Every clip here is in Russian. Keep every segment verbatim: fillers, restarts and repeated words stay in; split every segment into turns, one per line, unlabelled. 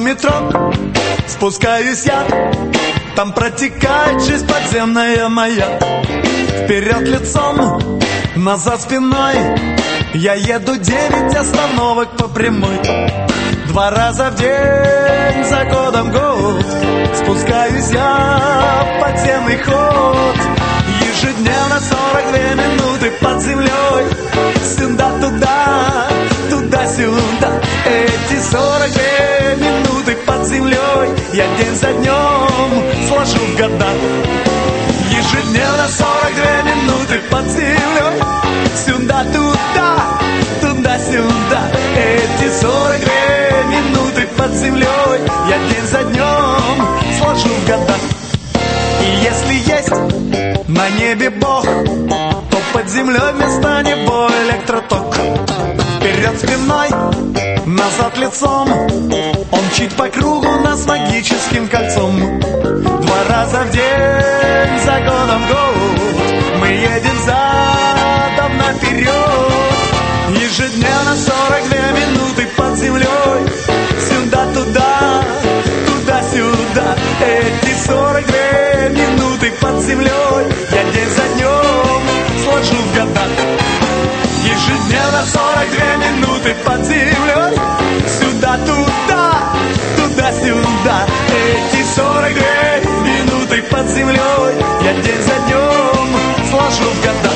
метро спускаюсь я, там протекает жизнь подземная моя. Вперед лицом, назад спиной, я еду девять остановок по прямой. Два раза в день, за годом год, спускаюсь я в подземный ход. Ежедневно сорок две минуты под землей, сюда-туда, туда-сюда. Эти сорок две минуты под землей я день за днем сложу в года. Ежедневно сорок две минуты под землей, сюда-туда, туда-сюда. Эти сорок две минуты под землей я день за днем сложу в года. И если есть на небе Бог, то под землей вместо него электроток. Вперед спиной, назад лицом, он мчит по кругу нас магическим кольцом. Два раза в день, за годом год, мы едем задом наперед. Ежедневно сорок две минуты под землей, сюда-туда, туда-сюда. Эти сорок две минуты под землей я день за днем сложу в года. Ежедневно сорок две минуты под землей, сюда-туда, туда-сюда. Эти сорок две минуты под землей я день за днем сложу в года.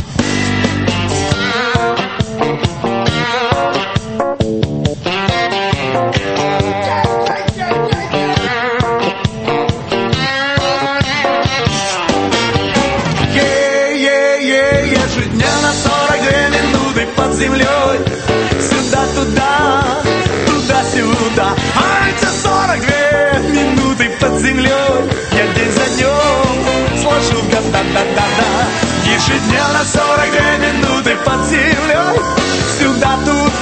Ежедневно сорок две минуты под землей, сюда-туда, туда-сюда. А эти сорок две минуты под землей я день за днем сложу в года. Да-да-да. Ежедневно сорок две минуты под землей, сюда-туда,